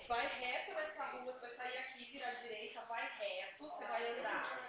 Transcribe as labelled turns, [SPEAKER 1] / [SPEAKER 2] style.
[SPEAKER 1] Vai reto nessa rua, você vai sair aqui, virar à direita, vai reto, você vai andar